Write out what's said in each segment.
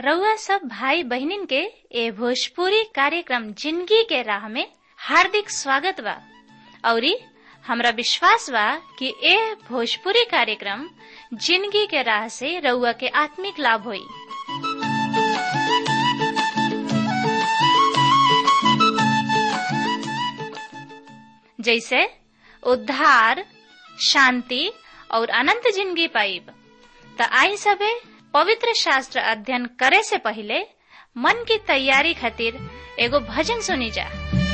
रउआ सब भाई बहनिन के ए भोजपुरी कार्यक्रम जिंदगी के राह में हार्दिक स्वागत बा। औरी हमरा विश्वास बा कि ए भोजपुरी कार्यक्रम जिंदगी के राह से रउआ के आत्मिक लाभ होई। जैसे उद्धार, शांति और अनंत जिंदगी पाइब। त आई सबे पवित्र शास्त्र अध्ययन करे से पहले मन की तैयारी खातिर एगो भजन सुनी जा।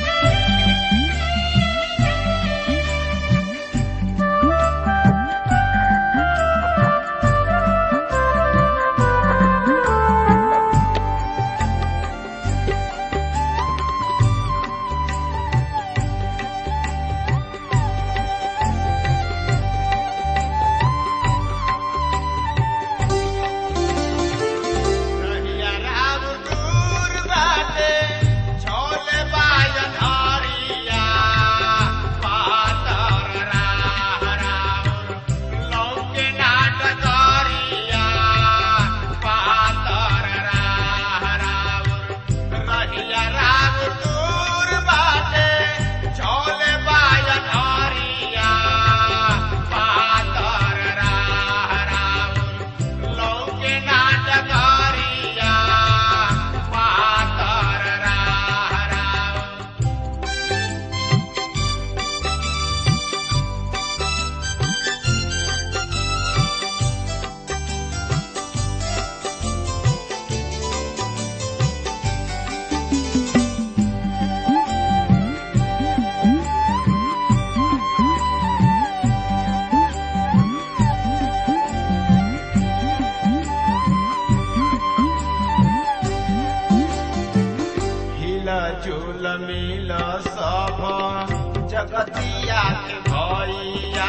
जगतिया के भैया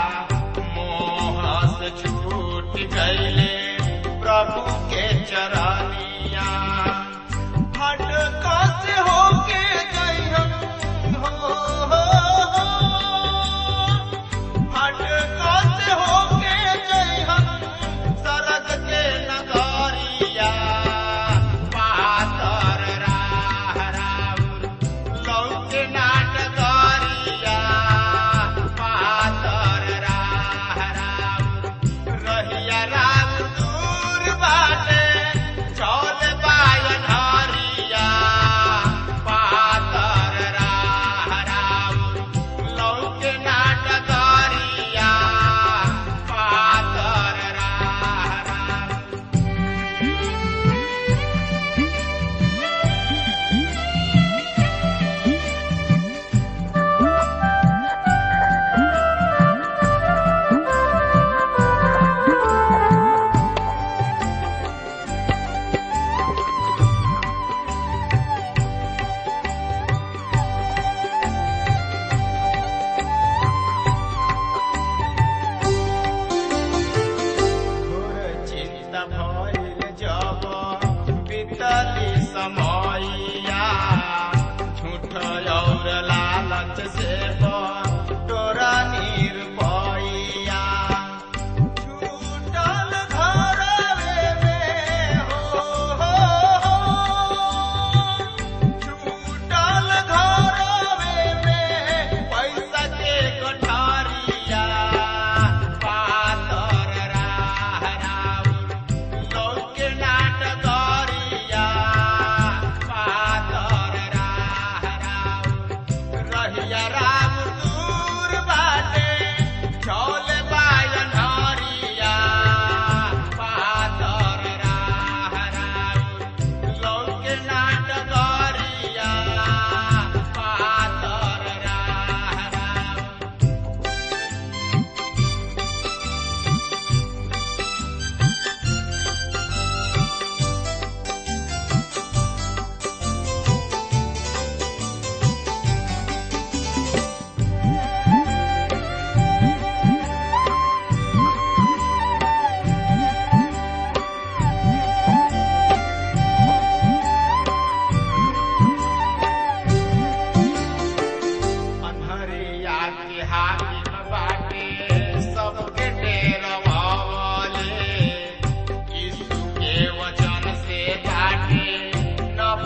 मोह से छूट गईले प्रभु के चरनिया। भटका से होके जइहन हो, भटका से होके जइहन सरग के नगरिया। पातर राह राउर लौके नाट गरिया। पातर राह राउर रहिया राउर दूर बाटे चल बाय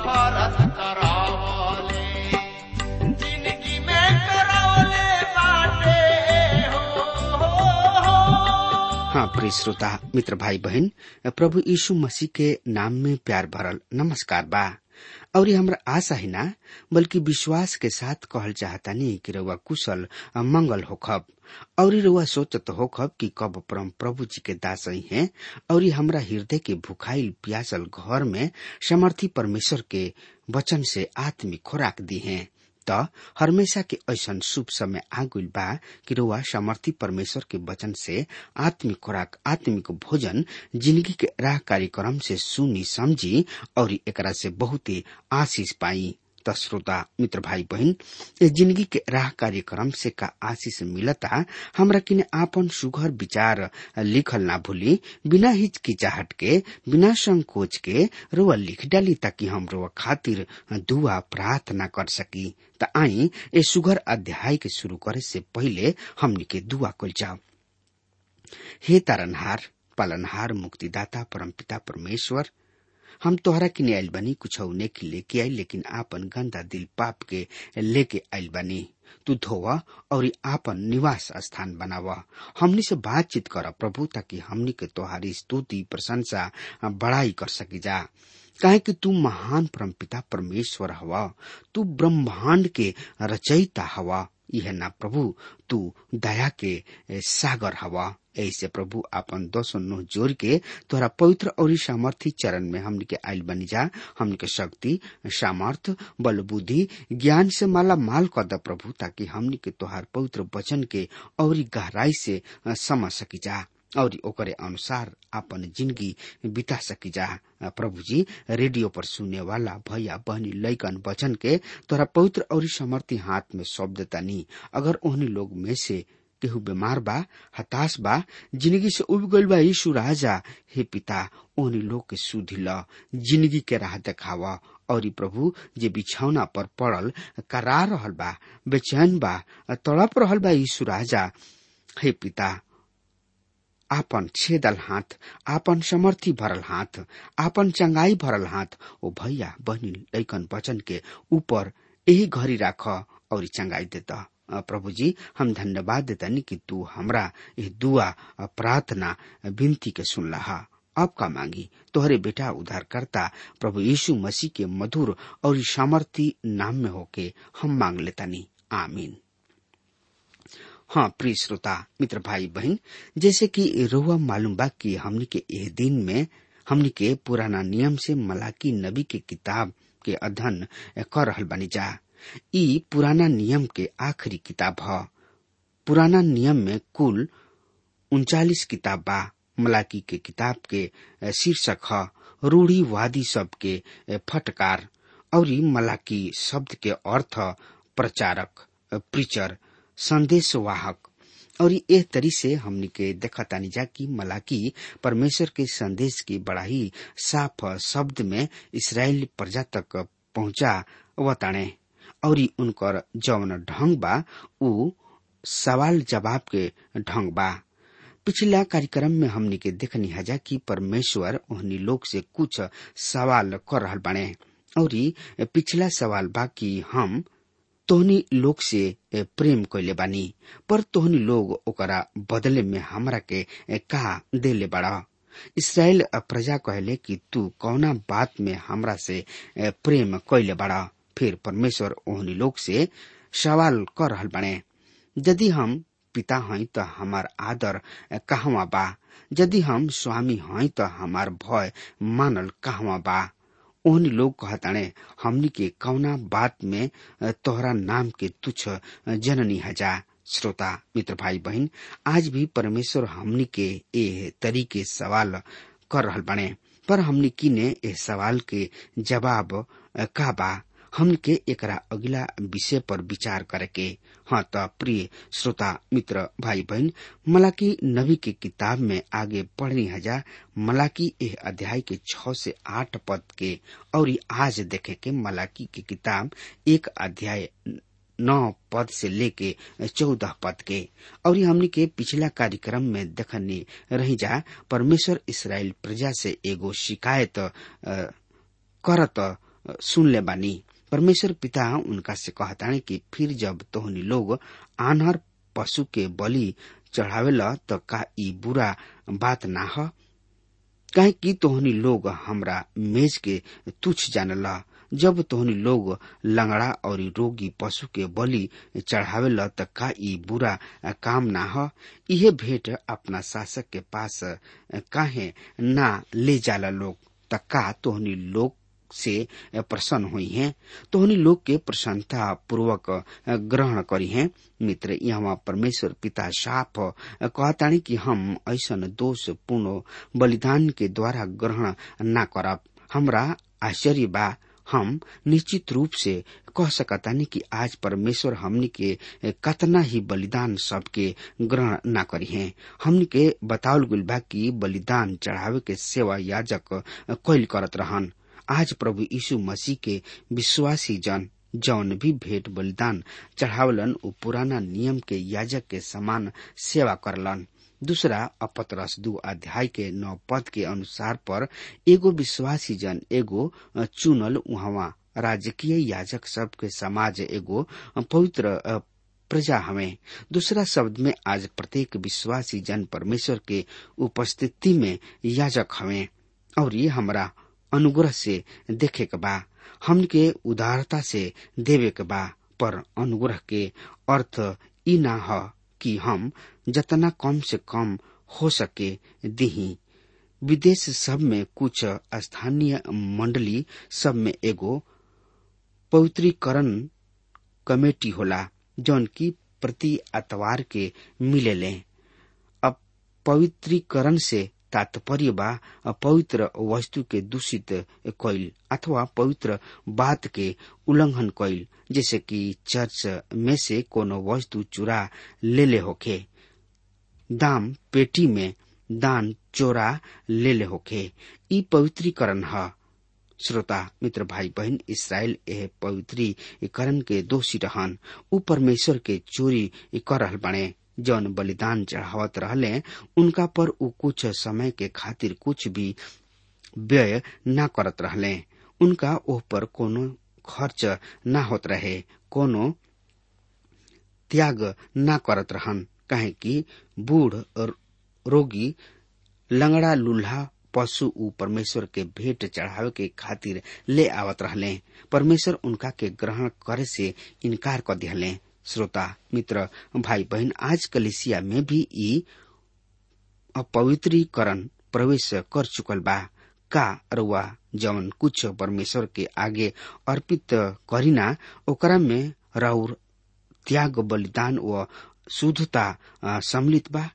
नफरत करावले जिंदगी में करावले बाटे हो। हाँ प्रिय श्रोता मित्र भाई बहन, प्रभु यीशु मसीह के नाम में प्यार भरल नमस्कार बा। और हमरा आशा ही ना बल्कि विश्वास के साथ कहल चाहतानी कि रउआ कुशल मंगल होखब और रउआ सोचत होखब कि कब परम प्रभु जी के दास ही हैं और हमरा हृदय के भुखाइल प्यासल घर में समर्थी परमेश्वर के वचन से आत्मिक खुराक दी हैं। त हमेशा के ऐसन शुभ समय आगुल बा कि रउआ समर्थी परमेश्वर के वचन से आत्मिक खुराक आत्मिक भोजन जिंदगी के राह कार्यक्रम से सुनी समझी और एकरा से बहुत ही आशीष पाई। त श्रोता मित्र भाई बहन, जिंदगी के राह कार्यक्रम से का आशीष मिलता हमरा किने आपन सुघर विचार लिखल ना भूली, बिना हिचकिचाहट के बिना संकोच के रुआ लिख डाली ताकि हम रुआ खातिर दुआ प्रार्थना कर सकी। त आई ए सुघर अध्याय के शुरू करे से पहले हमनी के दुआ कइल जाओ। हे तारनहार पालनहार मुक्तिदाता परमपिता परमेश्वर, हम तोहरा किने आइल बानी कुछ के लेके आई, लेकिन आपन गंदा दिल पाप के लेके आइल बानी। तू धोवा और आपन निवास स्थान बनावा। हमनी से बातचीत कर प्रभु, ताकि हमनी के तोहारी स्तुति प्रशंसा बड़ाई कर सकी जा। काहे कि तू महान परमपिता परमेश्वर हवा, तू ब्रह्मांड के रचयिता हवा। यह ना प्रभु तू दया के सागर हवा। ऐसे प्रभु आपन दोसों नुह जोर के तोहरा पवित्र और सामर्थी चरण में हमनी के आइल बनी जा। हमनी के शक्ति सामर्थ बल बुद्धि ज्ञान से माला माल कर द प्रभु, ताकि हमनी के तोहार पवित्र वचन के और गहराई से समझ सकी जा और ओकरे अनुसार आपन जिंदगी बिता सकी जा। प्रभु जी, रेडियो पर सुनने वाला भैया बहनी लइकन वचन के तोहरा पवित्र और सामर्थी हाथ में सौंप देता नी। अगर ओहनी लोग में से केहू बीमार बा, हताश बा, जिंदगी से उब गइल बा, यीशु राजा हे पिता ओहनी लोग के सुधि ल, जिंदगी के राह देखावा। और प्रभु जे बिछौना पर पड़ल करा रहल बा, बेचैन बा, तड़प रहल बा, यीशु राजा हे पिता आपन छेदल हाथ, आपन समर्थी भरल हाथ, आपन चंगाई भरल हाथ ओ भैया बहनी लइकन वचन के ऊपर यही घड़ी राख और चंगाई देता। प्रभु जी, हम धन्यवाद देतानी कि तू हमरा यह दुआ प्रार्थना विनती के सुनला। अब का मांगी तोहरे बेटा उद्धारकर्ता प्रभु यीशु मसीह के मधुर और सामर्थी नाम में होके हम मांग लेतानी, आमीन। हाँ प्रिय श्रोता मित्र भाई बहन, जैसे कि रोआ मालूम बा कि हमनी के यह दिन में हमनी के पुराना नियम से मलाकी नबी के किताब के अध्ययन कर रहल बानी जा। ई पुराना नियम के आखिरी किताब ह। पुराना नियम में कुल 39 किताब बा। मलाकी के किताब के शीर्षक ह रूढ़ीवादी सब के फटकार और मलाकी शब्द के अर्थ प्रचारक, प्रीचर, संदेशवाहक। और एह तरी से हमनी के देखतानी जा कि मलाकी परमेश्वर के संदेश की बड़ा ही साफ शब्द में इस्राएल प्रजा तक पहुंचा वताणे और उनकर जौन ढंग बा उ सवाल जवाब के ढंग बा। पिछला कार्यक्रम में हमनी के देखनी हजा कि परमेश्वर ओहनी लोग से कुछ सवाल कर रहल बाणे और पिछला सवाल बा कि हम तोहनी लोग से प्रेम कइले बानी, पर तोहनी लोग ओकरा बदले में हमरा के का देले बाड़ा। इस्राएल प्रजा कहले कि तू कौना बात में हमरा से प्रेम कइले बाड़ा। फिर परमेश्वर ओहनी लोग से सवाल कर रहल बाणे, यदि हम पिता हई तो हमार आदर कहवा बा, यदि हम स्वामी हई तो हमार भय मानल कहवा बा। ओहनी लोग कहताणे, हमनी के कौना बात में तोहरा नाम के तुच्छ जननी हजा। श्रोता मित्र भाई बहन, आज भी परमेश्वर हमनी के ए तरीके सवाल कर रहल बाणे, पर हमनी किने ए सवाल के जवाब का बा। हमनी के एकरा अगला विषय पर विचार करे के। हाँ त प्रिय श्रोता मित्र भाई बहन, मलाकी नबी के किताब में आगे पढ़नी हजा। मलाकी एह अध्याय के 6 से 8 पद के और आज देखे के मलाकी के किताब 1 अध्याय 9 पद से लेके 14 पद के। और हमनी के पिछला कार्यक्रम में देखनी रही जा, परमेश्वर इस्राएल प्रजा से एगो शिकायत करत सुन ले बानी। परमेश्वर पिता उनका से कहताने कि फिर जब तोहनी लोग आनहर पशु के बलि चढ़ावेला तो का ई बुरा बात ना ह? काहे कि तोहनी लोग हमरा मेज के तुच्छ जानला। जब तोहनी लोग लंगड़ा और रोगी पशु के बलि चढ़ावेला त का ई बुरा काम ना ह? इहे भेंट अपना शासक के पास काहे ना ले जाला लोग? त का तोहनी लोग से प्रसन्न हुई हैं? तोहनी लोग के प्रसन्नता पूर्वक ग्रहण करी हैं। मित्र, यहाँ परमेश्वर पिता साफ कहतानी कि हम ऐसन दोष पूर्ण बलिदान के द्वारा ग्रहण ना करब। हमरा आश्चर्य बा, हम निश्चित रूप से कह सकतानी कि आज परमेश्वर हमनी के कतना ही बलिदान सबके ग्रहण ना करी हैं। हमनी के बतावल गइल बा कि बलिदान चढ़ावे के सेवा याजक कैल करत रहन। आज प्रभु यीशु मसीह के विश्वासी जन जौन भी भेंट बलिदान चढ़ावलन उ पुराना नियम के याजक के समान सेवा करलन। दूसरा पतरस 2 अध्याय के 9 पद के अनुसार पर एगो विश्वासी जन एगो चुनल उहवा राजकीय याजक सब के समाज एगो पवित्र प्रजा हमें। दूसरा शब्द में आज प्रत्येक विश्वासी जन परमेश्वर के उपस्थिति में याजक हमें और ये हमरा अनुग्रह से देखे के बा, हमके उदारता से देवे के बा। पर अनुग्रह के अर्थ ई ना ह कि हम जतना कम से कम हो सके दिही। विदेश सब में कुछ स्थानीय मंडली सब में एगो पवित्रीकरण कमेटी होला जौन की प्रति आतवार के मिलेले। अब पवित्रीकरण से तात्पर्य बा पवित्र वस्तु के दूषित कईल अथवा पवित्र बात के उल्लंघन कईल, जैसे कि चर्च में से कोनो वस्तु चुरा ले होखे, दाम पेटी में दान चोरा ले होखे। ई पवित्रीकरण ह। श्रोता मित्र भाई बहन, इसराइल एह पवित्रीकरण के दोषी रहन। उ परमेश्वर के चोरी कर रहल बने। जौन बलिदान चढ़ावत रहले उनका पर उ कुछ समय के खातिर कुछ भी व्यय ना करत रहले। उनका ओह पर कोनो खर्च ना होत रहे, कोनो त्याग ना करत रहन। काहे कि बूढ़ रोगी लंगड़ा लूल्हा पशु उ परमेश्वर के भेंट चढ़ावे के खातिर ले आवत रहले। परमेश्वर उनका के ग्रहण करे से इनकार कर दिहले। श्रोता मित्र भाई बहन, आज कलीसिया में भी ई अपवित्रीकरण प्रवेश कर चुकल बा। का रउआ जवन कुछ परमेश्वर के आगे अर्पित करीना ओकरा में राउर त्याग बलिदान व शुद्धता सम्मिलित बा?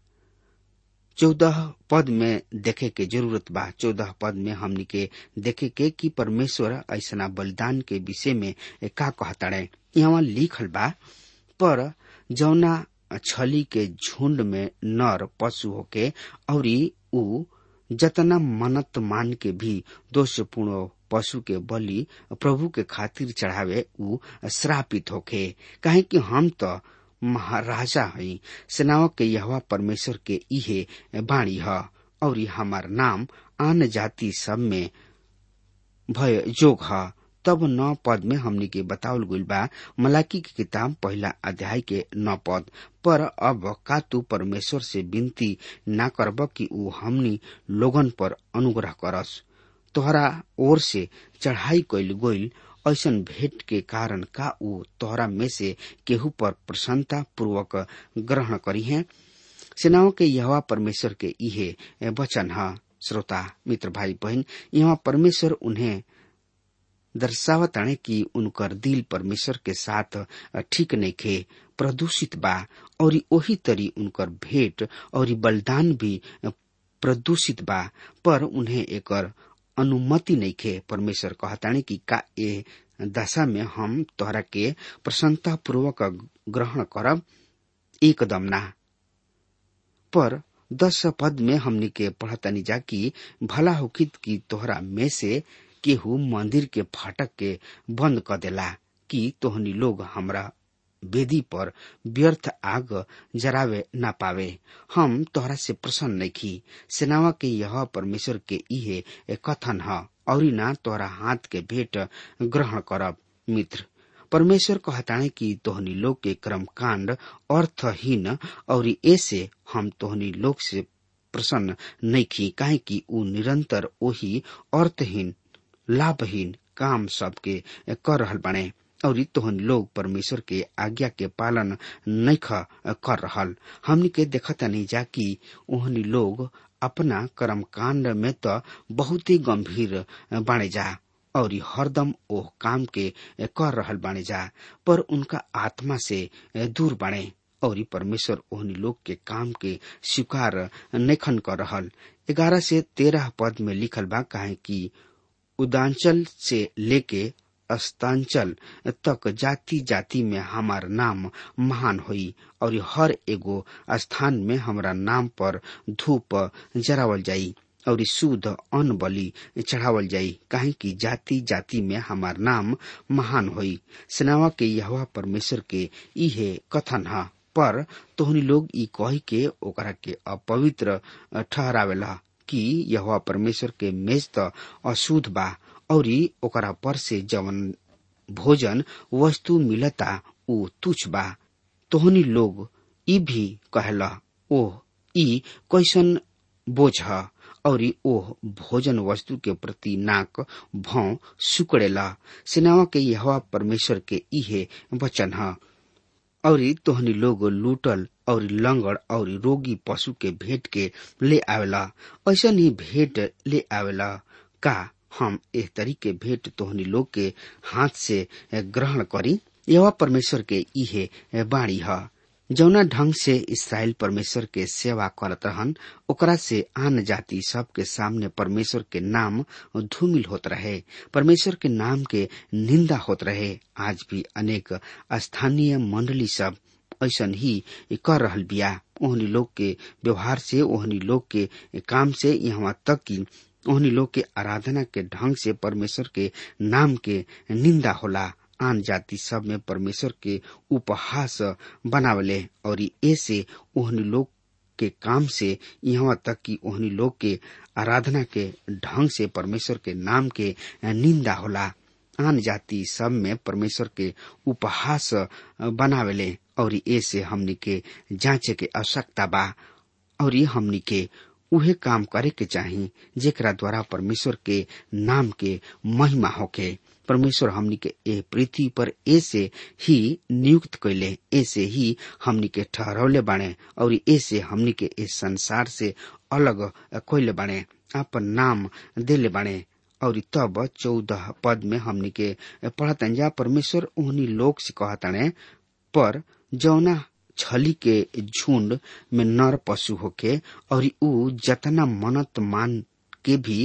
14 पद में देखे के जरूरत बा। 14 पद में हमनी के देखे के कि परमेश्वर ऐसा बलिदान के विषय में का कहताड़े। यहाँ लिखल बा, पर जौना छली के झुंड में नर पशु होके और उ जतना मनत मान के भी दोषपूर्ण पशु के बलि प्रभु के खातिर चढ़ावे उ श्रापित होके। काहे कि हम तो महाराजा हई, सेनाओं के यहोवा परमेश्वर के इहे बाणी ह और हमार नाम आन जाति सब में भय जोग ह। तब 9 पद में हमनी के बतावल गइल बा, मलाकी की किताब 1 अध्याय के 9 पद, पर अब का तू परमेश्वर से विनती ना करब कि उ हमनी लोगन पर अनुग्रह करस? तोहरा ओर से चढ़ाई कइल गइल ऐसन भेंट के कारण का उ तोहरा में से केहू पर प्रसन्नता पूर्वक ग्रहण करी है? सेनाओं के यहोवा परमेश्वर के इहे वचन है। श्रोता मित्र भाई बहन, यहाँ परमेश्वर उन्हें दर्शावताने कि उनकर दिल परमेश्वर के साथ ठीक नइखे, प्रदूषित बा और ओही तरी उनकर भेंट और बलिदान भी प्रदूषित बा, पर उन्हें एकर अनुमति नइखे। परमेश्वर कहताने कि का ए दशा में हम तोहरा के प्रसन्नता पूर्वक ग्रहण करब? एकदम ना। पर 10 पद में हमनी के पढ़तनी जा कि भला होखित कि तोहरा में से केहू मंदिर के फाटक के बंद कर देला कि तोहनी लोग हमरा वेदी पर व्यर्थ आग जरावे ना पावे। हम तोहरा से प्रसन्न नइखी। सेनावा के यह परमेश्वर के इहे कथन ह, और ना तोहरा हाथ के भेंट ग्रहण करब। मित्र, परमेश्वर कहताणे कि तोहनी लोग के कर्म कांड अर्थहीन, और ऐसे हम तोहनी लोग से प्रसन्न नइखी, काहे कि ऊ निरंतर ओही अर्थहीन लाभहीन काम सबके कर रहल बाणे, और तोहन लोग परमेश्वर के आज्ञा के पालन नइख कर रहल। हमनी के देखतानी जा कि ओहनी लोग अपना कर्म कांड में तो बहुत ही गंभीर बाणे जा, और हरदम ओह काम के कर रहल बाणे जा, पर उनका आत्मा से दूर बाणे, और परमेश्वर ओहनी लोग के काम के स्वीकार नइखन कर रहल। 11 से 13 पद में लिखल बा, काहे कि उदांचल से लेके अस्तांचल तक जाति जाति में हमार नाम महान होई, और हर एगो स्थान में हमरा नाम पर धूप जरावल जाई, और शुद्ध अन्न बलि चढ़ावल जाई, काहे कि जाति जाति में हमार नाम महान होई। सेनावा के यहोवा परमेश्वर के इहे कथन ह। पर तोहनी लोग ई कही के ओकरा के अपवित्र ठहरावेला कि यहोवा परमेश्वर के मेज त अशुद्ध बा, और ओकरा पर से जवन भोजन वस्तु मिलता ऊ तुच्छ बा। तोहनी लोग ई भी कहला, ओह ई कैसन बोझ ह, और ओह भोजन वस्तु के प्रति नाक भौं सुकड़ेला। सेनावा के यहोवा परमेश्वर के इहे वचन ह। और तोहनी लोग लूटल और लंगड़ और रोगी पशु के भेंट के ले आवेला, ऐसा ही भेंट ले आवेला का हम एह तरीके भेंट तोहनी लोग के हाथ से ग्रहण करी। यह परमेश्वर के इहे बाणी ह। जौना ढंग से इस्राएल परमेश्वर के सेवा करत रहन, ओकरा से आन जाति सब के सामने परमेश्वर के नाम धूमिल होत रहे, परमेश्वर के नाम के निंदा होत रहे। आज भी अनेक स्थानीय मंडली सब ऐसन ही कर रहल बिया। ओहनी लोग के व्यवहार से, ओहनी लोग के काम से, यहाँ तक कि ओहनी लोग के आराधना के ढंग से परमेश्वर के नाम के निंदा होला। आन जाति सब में परमेश्वर के उपहास बनावले, और ऐसे ओहनी लोग के काम से, यहाँ तक कि ओहनी लोग के आराधना के ढंग से परमेश्वर के नाम के निंदा होला। आन जाति सब में परमेश्वर के उपहास बनावेले, और ऐसे हमनी के जांचे के आवश्यकता बा, और हमनी के उहे काम करे के चाही जेकरा द्वारा परमेश्वर के नाम के महिमा होके। परमेश्वर हमनी के ए पृथ्वी पर ऐसे ही नियुक्त कैले, ऐसे ही हमनी के ठहरौले बाणे, और ऐसे हमनी के इस संसार से अलग कैले बाणे, अपन नाम देले बाणे। और तब 14 पद में हमनी के पढ़तन जा, परमेश्वर उन्हीं लोग से कहताने, पर जौना छली के झुंड में नर पशु होके, और ऊ जतना मनत मान के भी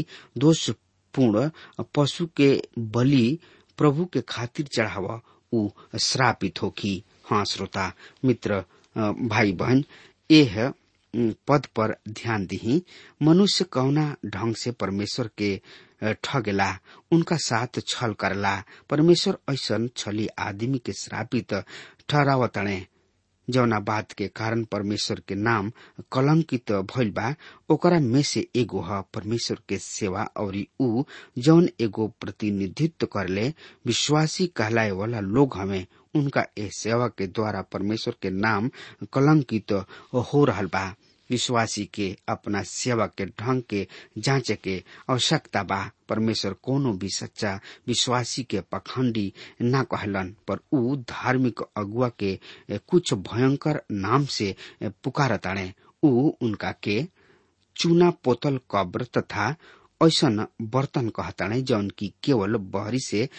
दोषपूर्ण पशु के बलि प्रभु के खातिर चढ़ावा, ऊ श्रापित होकी। हाँ श्रोता मित्र, भाई बहन, यह पद पर ध्यान दही। मनुष्य कौना ढंग से परमेश्वर के ठगेला, उनका साथ छल करला। परमेश्वर ऐसन छली आदमी के श्रापित ठहरावतणे। जौना बात के कारण परमेश्वर के नाम कलंकित भइल बा, ओकरा में से एगो ह परमेश्वर के सेवा, और ऊ जौन एगो प्रतिनिधित्व करले विश्वासी कहलाए वाला लोग हमें, उनका ए सेवा के द्वारा परमेश्वर के नाम कलंकित हो रहल बा। विश्वासी के अपना सेवा के ढंग के जांचे के आवश्यकता बा। परमेश्वर कोनो भी सच्चा विश्वासी के पखंडी ना कहलन, पर ऊ धार्मिक अगुआ के कुछ भयंकर नाम से पुकारताणे। ऊ उनका के चूना पोतल कब्र तथा ऐसन बर्तन कहताणे जौन की केवल बहरी से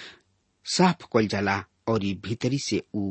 साफ कइल जाला, और भीतरी से ऊ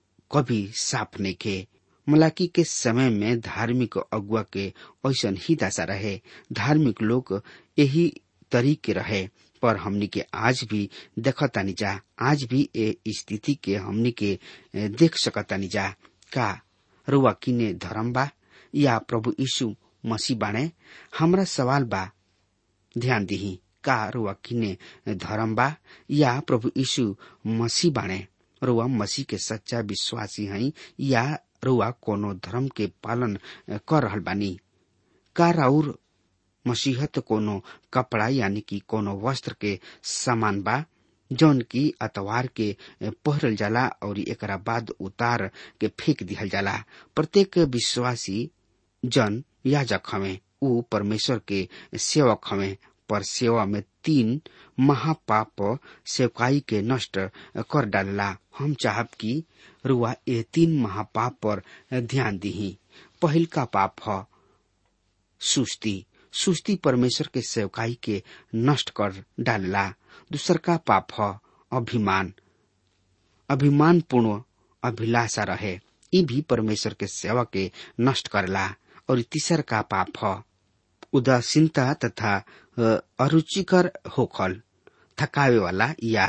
कभी साफ नहीं के। मलाकी के समय में धार्मिक अगुआ के ऐसन ही दशा रहे। धार्मिक लोग यही तरीके रहे, पर हमनी के आज भी देखतानी जा, आज भी ए स्थिति के हमनी के देख सकतानी जा। का रुआ किने धर्म बा या प्रभु यीशु मसीह बाणे? हमरा सवाल बा, ध्यान दिही, का रुआ किने धर्म बा या प्रभु यीशु मसीह बाणे? रुआ मसीह के सच्चा विश्वासी हई या रुआ कोनो धर्म के पालन कर रहल बानी? का राउर मसीहत कोनो कपड़ा यानी कि कोनो वस्त्र के समान बा जौन की अतवार के पहरल जाला और एकरा बाद उतार के फेंक दिहल जाला? प्रत्येक विश्वासी जन याजक हवे, ऊ परमेश्वर के सेवक हवे, पर सेवा में 3 महापाप सेवकाई के नष्ट कर डालेला। हम चाहब कि रुआ ये 3 महापाप पर ध्यान दीही। पहिल का पाप है सुस्ती। सुस्ती परमेश्वर के सेवकाई के नष्ट कर डालेला। दूसर का पाप है अभिमान। अभिमान पूर्ण अभिलाषा रहे, ये भी परमेश्वर के सेवा के नष्ट करला। और तीसर का पाप है उदासीनता तथा अरुचिकर होखल, थकावे वाला या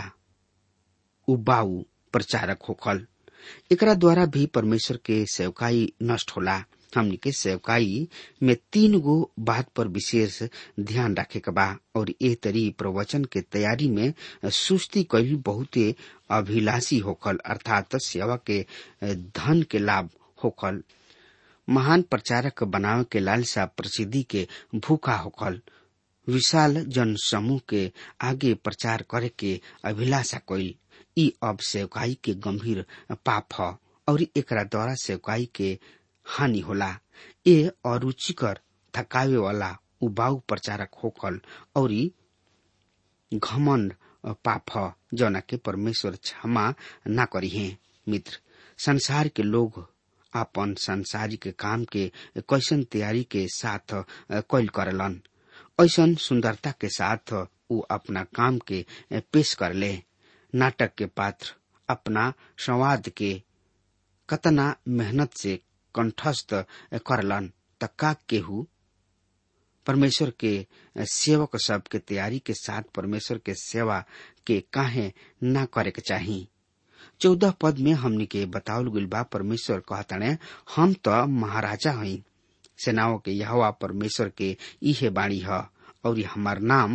उबाऊ प्रचारक होखल। एकरा द्वारा भी परमेश्वर के सेवकाई नष्ट होला। हमनी के सेवकाई में 3 गो बात पर विशेष ध्यान रखे के बा और ए तरी प्रवचन के तैयारी में सुस्ती कईल बहुते अभिलाषी होखल, अर्थात सेवा के धन के लाभ होखल, महान प्रचारक बनावे के लालसा, प्रसिद्धि के भूखा होखल, विशाल जन समूह के आगे प्रचार करे के अभिलाषा कईल। ई अब सेवकाई के गंभीर पाप है और एकरा द्वारा सेवकाई के हानि होला। ये अरुचिकर, थकावे वाला, उबाऊ प्रचारक होखल और घमंड पाप है जौना के परमेश्वर क्षमा ना करी है। मित्र, संसार के लोग अपन सांसारिक काम के कैसन तैयारी के साथ कैल करलन, ऐसन सुंदरता के साथ उ अपना काम के पेश कर ले। नाटक के पात्र अपना संवाद के कतना मेहनत से कंठस्थ करलन, तका केहू परमेश्वर के सेवक सब के तैयारी के साथ परमेश्वर के सेवा के काहे ना करे के चाही। 14 पद में हमनी के बतावल गइल बा, परमेश्वर कहताने हम तो महाराजा हई, सेनाओं के यहोवा परमेश्वर के इहे बाणी है और हमार नाम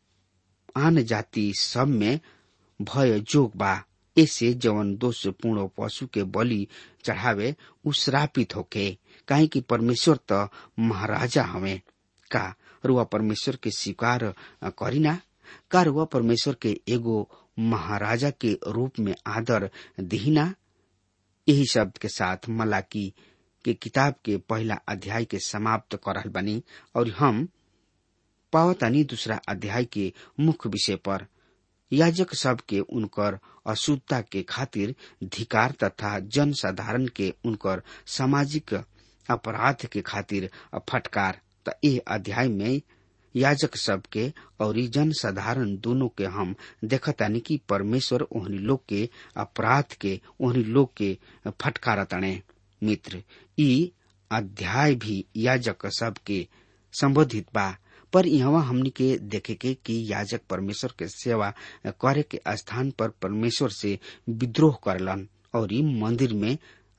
आन जाति सब में भय जोग बा। ऐसे जवन दोष पूर्ण पशु के बलि चढ़ावे उ श्रापित होके, काहे कि परमेश्वर तो महाराजा हवे। का रुआ परमेश्वर के स्वीकार करीना? का रुआ परमेश्वर के एगो महाराजा के रूप में आदर दिहिना? यही शब्द के साथ मलाकी के किताब के पहला अध्याय के समाप्त करल बनी और हम पावतानी दूसरा अध्याय के मुख्य विषय पर याजक सब के उनकर अशुद्धता के खातिर धिकार तथा जन साधारण के उनकर सामाजिक अपराध के खातिर फटकार। त ये अध्याय में याजक सब के और जन साधारण दोनों के हम देखतानी कि परमेश्वर ओहनी लोग के अपराध के ओहनी लोग के फटकारताने। मित्र, ई अध्याय भी याजक सब के संबोधित बा, पर यहाँ हमनी के देखे के कि याजक परमेश्वर के सेवा करे के स्थान पर परमेश्वर से विद्रोह करलन और ई मंदिर में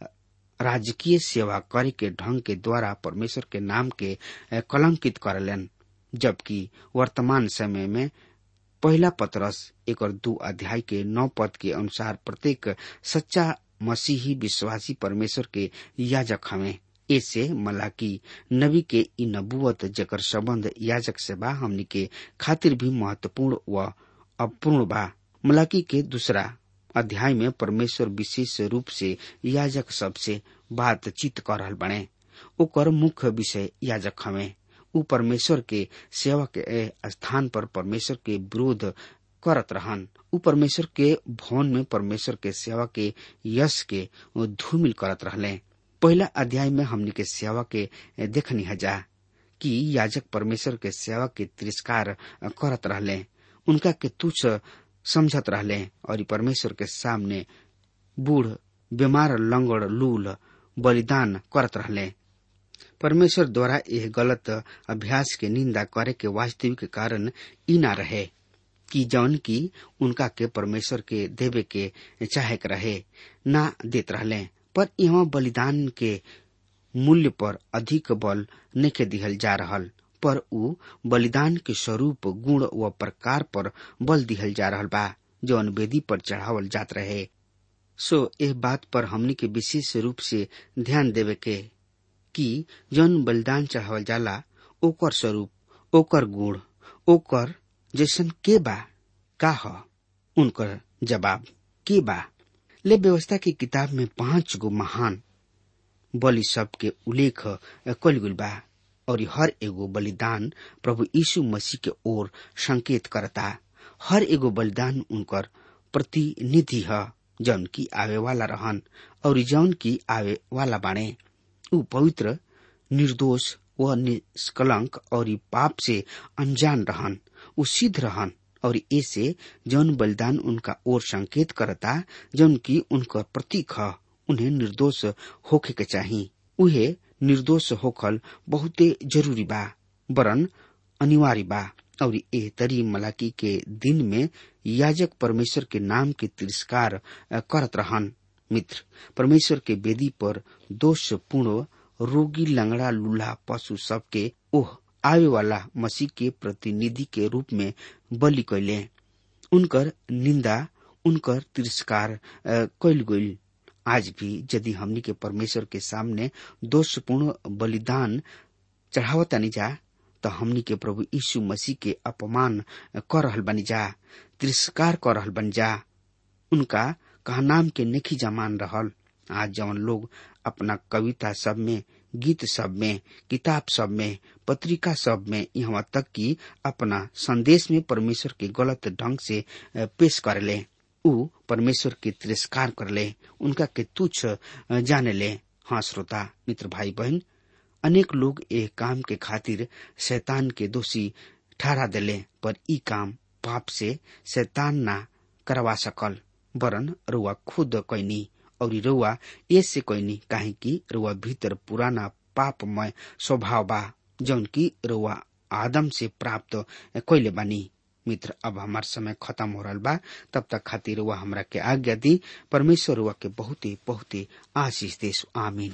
राजकीय सेवा करे के ढंग के द्वारा परमेश्वर के नाम के कलंकित करलन। जबकि वर्तमान समय में पहला पतरस 1-2 अध्याय के 9 पद के अनुसार प्रत्येक सच्चा मसीही विश्वासी परमेश्वर के याजक हमें। ऐसे मलाकी नबी के इ नबुवत जेकर संबंध याजक से बा हमनी के खातिर भी महत्वपूर्ण व अपूर्ण बा। मलाकी के दूसरा अध्याय में परमेश्वर विशेष रूप से याजक सबसे बातचीत कर रहल बने। ओकर मुख्य विषय याजक हमें। उ परमेश्वर के सेवा के स्थान पर परमेश्वर के विरोध करत रहन। उ परमेश्वर के भवन में परमेश्वर के सेवा के यश के धूमिल करत रहले। पहला अध्याय में हमनी के सेवा के देखनी हजा कि याजक परमेश्वर के सेवा के तिरस्कार करत रहले, उनका के तुच्छ समझत रहले और परमेश्वर के सामने बूढ़, बीमार, लंगड़, लूल बलिदान करत रहले। परमेश्वर द्वारा यह गलत अभ्यास के निंदा करे के वास्तविक कारण ई ना रहे कि जौन की उनका के परमेश्वर के देवे के चाहे रहे ना देत रहले, पर यहाँ बलिदान के मूल्य पर अधिक बल नइखे दिहल जा रहल, पर उ बलिदान के स्वरूप, गुण व प्रकार पर बल दिहल जा रहल बा जौन वेदी पर चढ़ावल जात रहे। सो एह बात पर हमनी के विशेष रूप से ध्यान देवे के कि जौन बलिदान चढ़ावल जाला ओकर स्वरूप, ओकर गुण, ओकर जैसन के बा, का ह उनकर जवाब के बा। ले व्यवस्था की किताब में 5 गो महान बलि सब के उल्लेख कइल गइल बा और हर एगो बलिदान प्रभु यीशु मसीह के ओर संकेत करता। हर एगो बलिदान उनकर प्रतिनिधि है जौन की आवे वाला रहन और जौन की आवे वाला बाणे। उ पवित्र, निर्दोष व निष्कलंक और पाप से अनजान रहन। उ सिद्ध रहन और ऐसे जौन बलिदान उनका ओर संकेत करता, जौन की उनका प्रतीक है, उन्हें निर्दोष होखे के चाहिए। उहे निर्दोष होखल बहुते जरूरी बा, वरन अनिवार्य बा। और ए तरी मलाकी के दिन में याजक परमेश्वर के नाम के तिरस्कार करत रहन। मित्र, परमेश्वर के वेदी पर दोषपूर्ण, रोगी, लंगड़ा, लूल्हा पशु सब के ओह आवे वाला मसीह के प्रतिनिधि के रूप में बलि कैले। उनकर निंदा, उनकर तिरस्कार कैल गइल। आज भी यदि हमनी के परमेश्वर के सामने दोषपूर्ण बलिदान चढ़ावतानी जा, तो हमनी के प्रभु यीशु मसीह के अपमान कर रहल बनी जा, तिरस्कार कर रहल बन जा, उनका कहा नाम के नेखी जमान रहल। आज जवन लोग अपना कविता सब में, गीत सब में, किताब सब में, पत्रिका सब में, यहाँ तक कि अपना संदेश में परमेश्वर के गलत ढंग से पेश करले, उ परमेश्वर के तिरस्कार करले, उनका के तुच्छ जाने ले। हाँ श्रोता, मित्र, भाई बहन, अनेक लोग एक काम के खातिर शैतान के दोषी ठहरा देले, पर ई काम पाप से शैतान ना करवा सकल, वरन रुआ खुद कैनी। और रुआ ऐसे कैनी काहे कि रुआ भीतर पुराना पापमय स्वभाव बा, जौन की रुआ आदम से प्राप्त कैले बानी। मित्र, अब हमार समय खत्म हो रहा बा, तब तक खातिर रुआ हमरा के आज्ञा दी। परमेश्वर रुआ के बहुते बहुते आशीष देश। आमीन।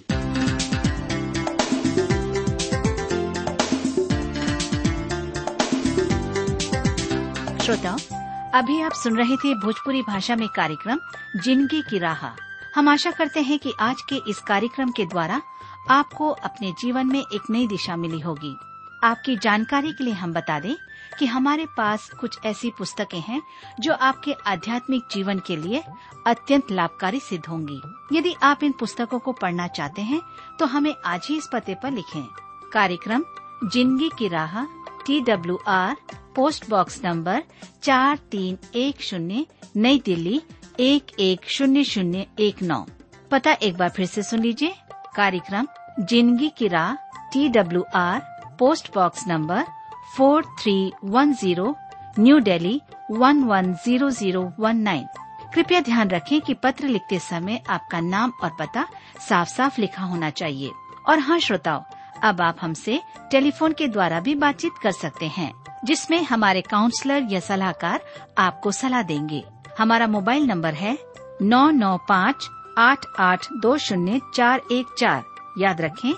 श्रोताओ, अभी आप सुन रहे थे भोजपुरी भाषा में कार्यक्रम जिंदगी की राह। हम आशा करते हैं कि आज के इस कार्यक्रम के द्वारा आपको अपने जीवन में एक नई दिशा मिली होगी। आपकी जानकारी के लिए हम बता दें कि हमारे पास कुछ ऐसी पुस्तकें हैं जो आपके आध्यात्मिक जीवन के लिए अत्यंत लाभकारी सिद्ध होंगी। यदि आप इन पुस्तकों को पढ़ना चाहते हैं तो हमें आज ही इस पते पर लिखें। कार्यक्रम जिंदगी की राह, TWR, पोस्ट बॉक्स नंबर 4310, नई दिल्ली 110019। पता एक बार फिर से सुन लीजिए। कार्यक्रम जिंदगी की राह, TWR, post box number 4310, New Delhi 110019। कृपया ध्यान रखें कि पत्र लिखते समय आपका नाम और पता साफ साफ लिखा होना चाहिए। और हाँ श्रोताओ, अब आप हमसे टेलीफोन के द्वारा भी बातचीत कर सकते हैं, जिसमें हमारे काउंसलर या सलाहकार आपको सलाह देंगे। हमारा मोबाइल नंबर है 9958820414। याद रखें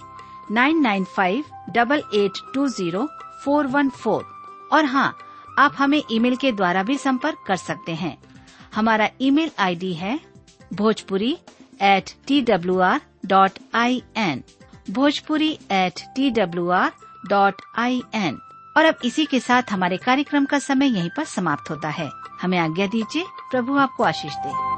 9958820414। और हाँ, आप हमें ईमेल के द्वारा भी संपर्क कर सकते हैं। हमारा ईमेल आईडी है bhojpuri@twr.in, bhojpuri@twr.in। और अब इसी के साथ हमारे कार्यक्रम का समय यहीं पर समाप्त होता है। हमें आज्ञा दीजिए। प्रभु आपको आशीष दे।